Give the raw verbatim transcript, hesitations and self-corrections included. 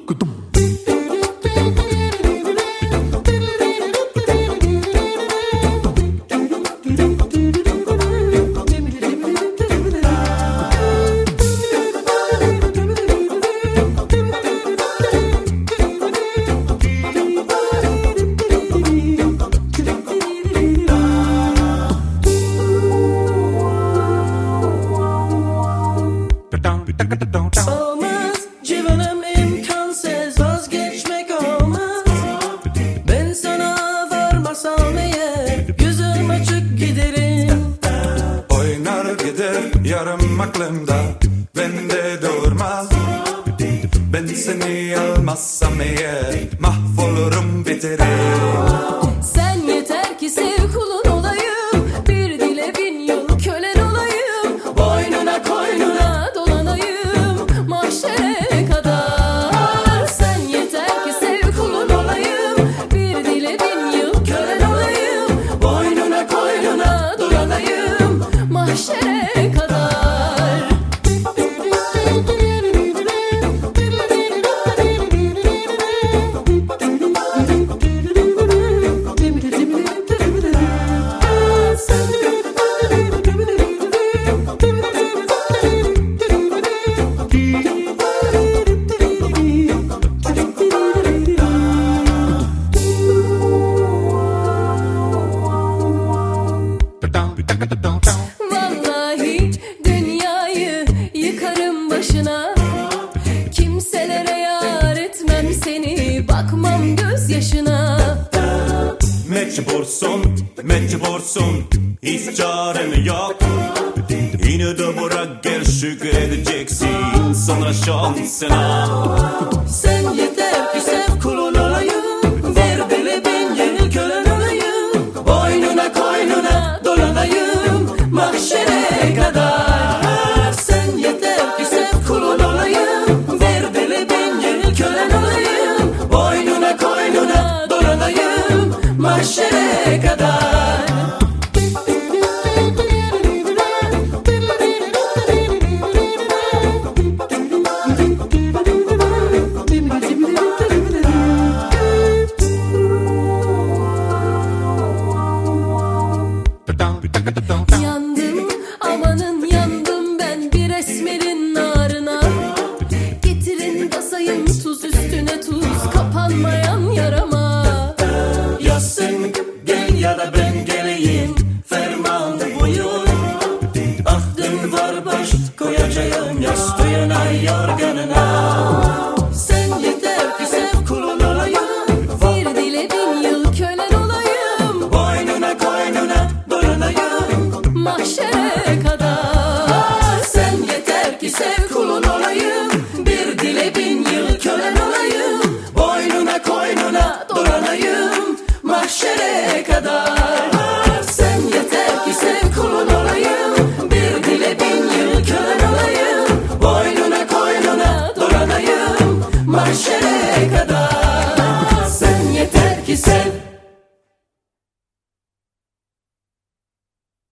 Olmaz civanım imkansız, vazgeçmek olmaz. Ben sana varmasam eğer gözüm açık giderim. Oynar gider yarım aklımda, bende durmaz. Ben seni almazsam eğer mahvolurum biterim. Sen yeter ki sev, kulun olayım. Bir dile bin yıl kölen olayım. Boynuna koynuna dolanayım mahşere kadar. Sen yeter ki sev, kulun olayım. Bir dile bin yıl kölen olayım. Boynuna koynuna dolanayım mahşere kadar. Vallahi dünyayı yıkarım başına. Kimselere yar etmem seni, bakmam gözyaşına. Mecbursun, mecbursun, hiç çaren yok. Yine de bırak gel, şükredeceksin sonra şansına.